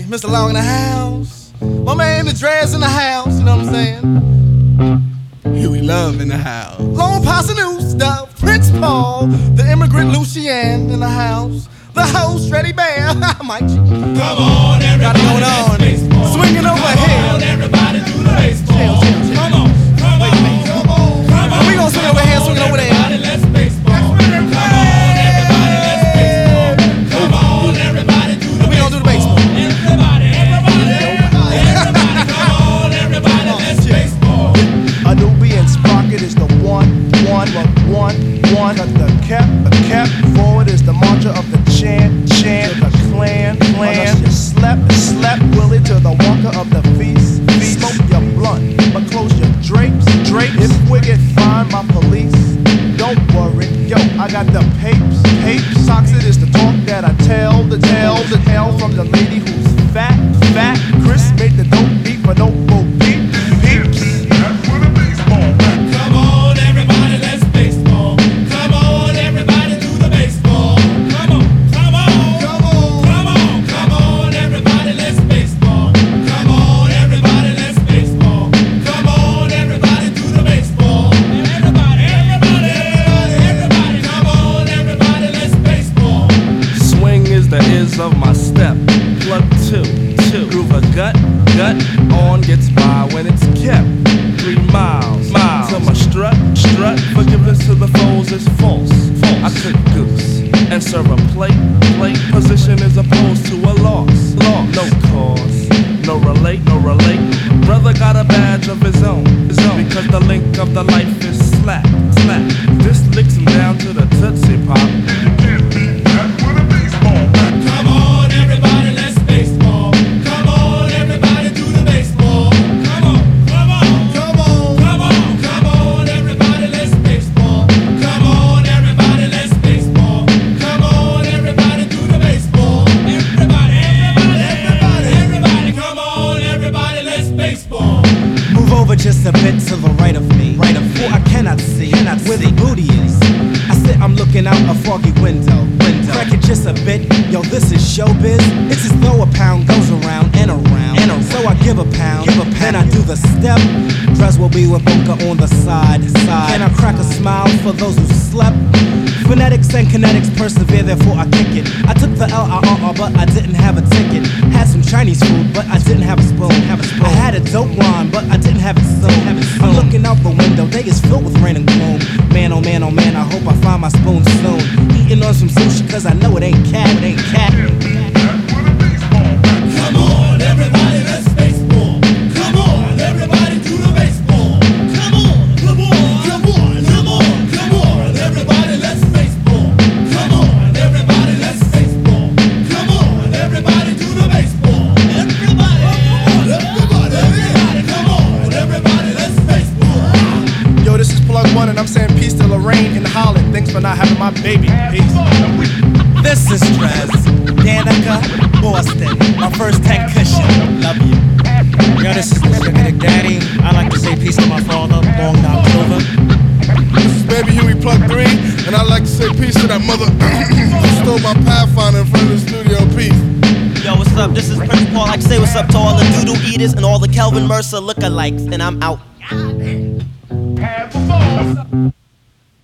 Mr. Long in the house. My man the Dreads in the house, you know what I'm saying? Huey Love in the house. Long Pasta New Stuff, Prince Paul, the immigrant Lucienne in the house. The host, Freddie Bear, Mike G. Come on, everybody, got it going on. Swinging over come here. On, everybody, do the baseball. Chill. Come on, Wait a minute. come on. We gonna swing over here, swing over there. Everybody, let's baseball. Come on, everybody, let's baseball. Come on, everybody, do the baseball. We gonna do the baseball. Everybody, come on, everybody, let's baseball. Nubian Sprocket is the one. Cut the cap forward is the mantra of the chant, the clan. Unless you slap Willie to the walker of the feast. Smoke your blunt, but close your drapes. If we get fined by police, don't worry, yo, I got the papes. Toxic is the talk that I tell, the tale from the lady who's fat. Chris made the dope beat for no bo peeps. Come on, everybody, let's baseball. Come on, everybody, do the baseball. Come on, everybody, let's baseball. Come on, everybody, let's baseball. Come on, everybody, do the baseball. Everybody, come on, everybody, let's baseball. Swing is the is of my step. Plug two. Groove a gut on gets by when it's kept. 3 miles to my strut. Forgiveness to the foes is false. I cook goose and serve a plate. Position is opposed to a loss. No cause, no relate. Brother got a badge of his own. Because the link of the life is slack. This licks him down to the Tootsie Pop. Come on, everybody, let's baseball. Come on, everybody, do the baseball. Come on, everybody, let's baseball. Come on, everybody, let's baseball. Come on, everybody, do the baseball. Everybody, come on, everybody, let's baseball. Move over just a bit to the right of me. For I cannot see where the booty is. I sit, I'm looking out a foggy window. Crack it just a bit, yo, this is showbiz. It's as though a pound goes around and around. So I give a pound, then I do the step. Dress will be with Boca on the side. Can I crack a smile for those who slept? Phonetics and kinetics persevere, therefore I kick it. I took the LRR, but I didn't have a ticket. Had some Chinese food, but I didn't have a spoon. I had a dope rhyme, but I didn't have it soon. I'm looking out the window, day is filled with rain and gloom. Man, oh man, I hope I find my spoon soon. Eating on some sushi, cause I know it ain't cat. Come on, everybody, let's baseball. Come on, everybody, do the baseball. Come on, everybody, let's baseball. Come on, everybody, let's baseball. Come on, everybody, do the baseball. Everybody, let's baseball. Yo, this is Plug One, and I'm saying peace to Lorraine and Holland. Thanks for not having my baby. Peace. This is Trez, Danica, Boston, my first tech cushion. Love you. Yo, this is Mr. Nick Daddy. I like to say peace to my father, Long Dog Silver. This is Baby Huey Plug 3, and I'd like to say peace to that mother who stole my Pathfinder in front of the studio. Peace. Yo, what's up? This is Prince Paul. I like to say what's up to all the doodle eaters and all the Kelvin Mercer lookalikes, and I'm out.